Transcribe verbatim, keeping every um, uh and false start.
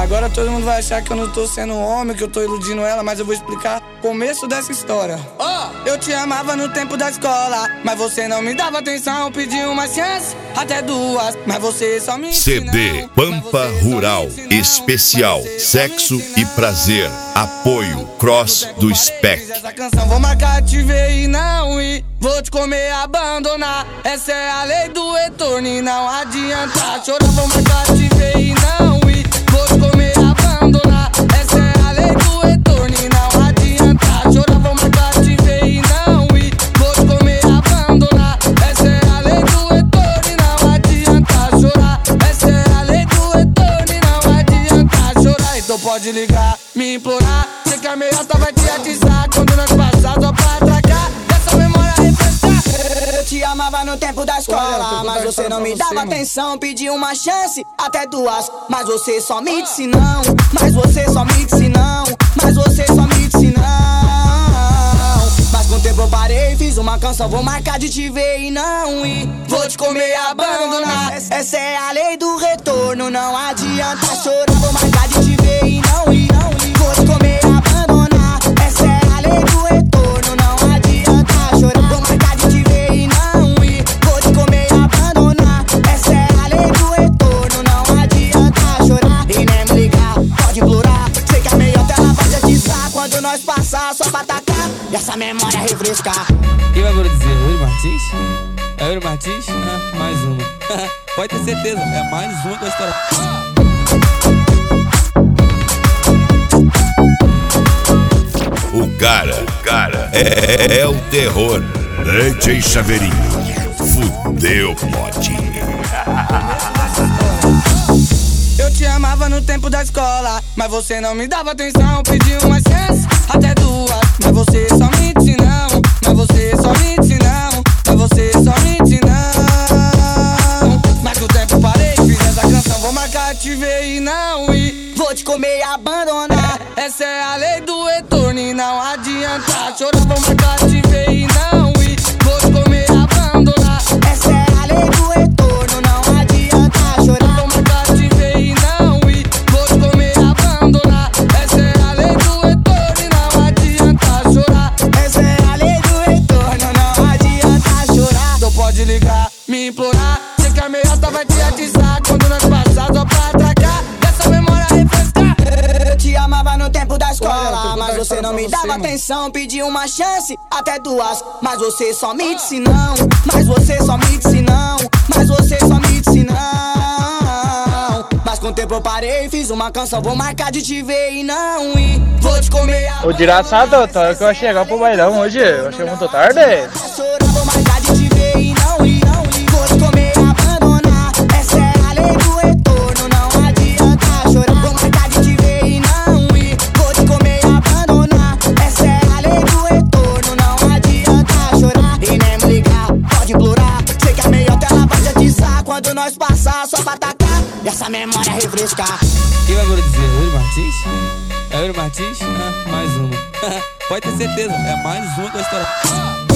Agora todo mundo vai achar que eu não tô sendo homem, que eu tô iludindo ela, mas eu vou explicar o começo dessa história. Oh! Eu te amava no tempo da escola, mas você não me dava atenção. Pedi uma chance, até duas, mas você só me C D Pampa Rural Especial Sexo e Prazer. Apoio Cross do Spec. Essa canção vou marcar, te ver e não ir. Vou te comer, abandonar. Essa é a lei do retorno e não adianta chorar. Vou marcar, te ver e não ir. Vou te comer, abandonar. Essa é a lei do retorno e não adianta chorar. Vou marcar, te ver e não ir. Vou te comer, abandonar. Essa é a lei do retorno e não adianta chorar. Essa é a lei do retorno e não adianta chorar. Então pode ligar, me implorar. Sei que a meiota vai te atizar quando nós passar só pra atracar. Essa memória refrescar. Eu te amava no tempo da escola, mas você não me dava atenção. Pedi uma chance, até duas, mas você só me disse não. Mas você só me disse não. Mas você só me disse não. Mas com o tempo eu parei, fiz uma canção, vou marcar de te ver e não ir. Vou te comer, abandonar. Essa é a lei do retorno, não adianta chorar. Vou marcar de te ver e não ir. Vou te comer, abandonar. Essa é a lei do retorno, não adianta chorar. Vou marcar de te ver e não ir. Vou te comer, abandonar. Essa é a lei do retorno, não adianta chorar. E nem me ligar, pode implorar. Sei que a meiota ela vai te atizar quando nós passar só pra atacar e essa memória refrescar. Quem vai dizer? Yuri Martins? É Yuri Martins? É, mais uma. Pode ter certeza, é mais uma da história. O cara, o cara é, é o terror. D J Chaveirinho, fudeu, modinha. Eu te amava no tempo da escola, mas você não me dava atenção. Pedi uma chance, até duas, mas você só me disse não. Mas você só me disse não. Mas você só me disse não. Mas com o tempo parei, fiz essa canção, vou marcar, te ver e não ir. Vou te comer e abandonar. Essa é a lei do retorno e não adianta chorar. Vou marcar, te ver e não ir. Vou te comer, abandonar. Essa é a lei do retorno, não adianta chorar. Vou marcar, te ver e não ir. Vou te comer, abandonar. Essa é a lei do retorno e não adianta chorar. Essa é a lei do retorno, não adianta chorar. Então pode ligar, me implorar. Sei que a meiota vai te atizar quando nós passar só pra atracar. Essa memória refrescar. Eu te amava no tempo da escola, mas você não me dava atenção. Pedi uma chance, até duas, mas você só me disse não. Mas você só me disse não. Mas você só me disse não. Mas com o tempo eu parei, fiz uma canção, vou marcar de te ver e não ir. Vou te comer. O desgraçado, tá hora que eu ia chegar pro bailão hoje. Eu achei muito tarde. Vou marcar de te ver e não ir. Vou te comer, abandonar. Essa é a lei do retorno, não adianta chorar. Vou marcar de te ver e não ir. Vou te comer, abandonar. Essa é a lei do retorno, não adianta chorar. E nem me ligar, pode implorar. Sei que a meiota ela vai te atizar quando nós passar só pra atacar e essa memória refrescar. Quem vai dizer? Yuri Martins? É Yuri Martins? É, mais uma. Pode ter certeza, é mais uma da história.